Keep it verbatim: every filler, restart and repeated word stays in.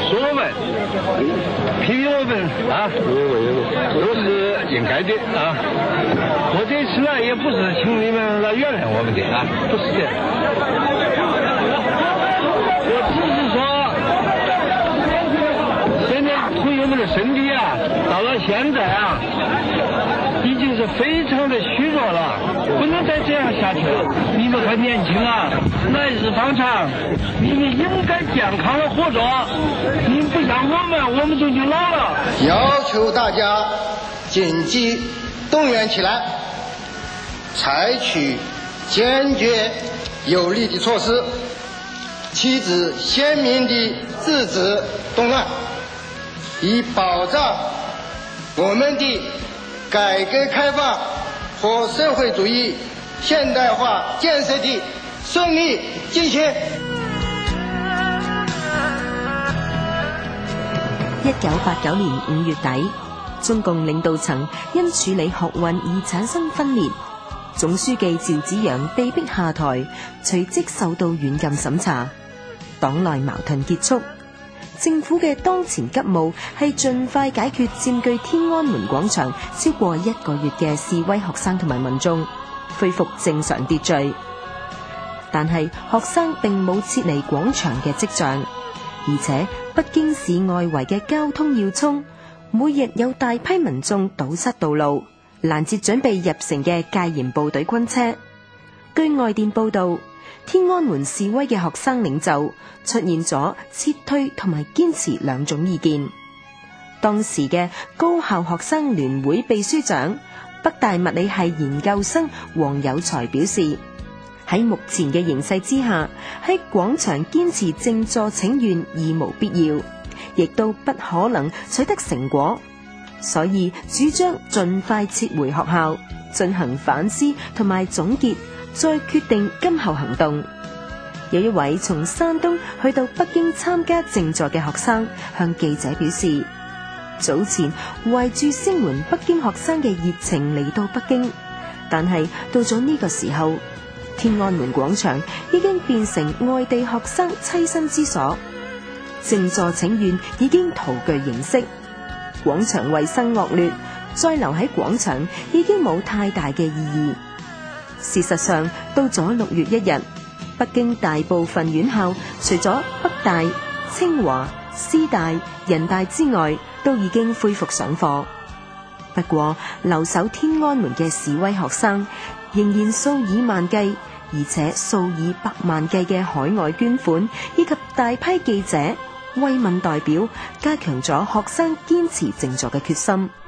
说我们、批评我们啊，都是应该的啊。我这次呢，也不是请你们来原谅我们的啊，不是的。我只是说，现在朋友们的身体啊，到了现在啊，已经是非常的虚弱了，不能再这样下去了。你们还年轻啊，来日方长，你们应该健康的活着。你们不像我们，我们就已经老了。 要求大家紧急动员起来，采取坚决有力的措施，旗帜鲜明地制止动乱，以保障我们的改革开放和社会主义现代化建设的顺利进行。 一九八九年五月底，中共領導層因處理學運而產生分裂，總書記趙紫陽被逼下台，隨即受到軟禁審查，黨內矛盾結束。政府嘅當前急務係盡快解決佔據天安門廣場超過一個月嘅示威學生同埋民眾，恢復正常秩序。但係學生並冇撤離廣場嘅跡象，而且北京市外圍嘅交通要衝，每日有大批民眾堵塞道路，攔截準備入城嘅戒嚴部隊軍車。據外電報道，天安門示威嘅學生領袖出現咗撤退同埋堅持兩種意見。當時嘅高校學生聯會秘書長、北大物理系研究生黃有才表示，喺目前嘅形勢之下，喺廣場堅持靜坐請願義無必要，亦都不可能取得成果，所以主張盡快撤回學校，進行反思同埋總結，再決定今後行動。有一位從山東去到北京參加靜坐嘅學生向記者表示，早前懷住聲援北京學生嘅熱情嚟到北京，但係到咗呢個時候，天安門廣場已經變成外地學生棲身之所，靜坐請願已經徒具形式，廣場衛生惡劣，再留喺廣場已經冇太大嘅意義。事實上，到咗六月一日，北京大部分院校除咗北大、清華、師大、人大之外，都已經恢復上課。不過，留守天安門嘅示威學生仍然數以萬計，而且數以百萬計嘅海外捐款，以及大批記者慰問代表，加強咗學生堅持靜坐嘅決心。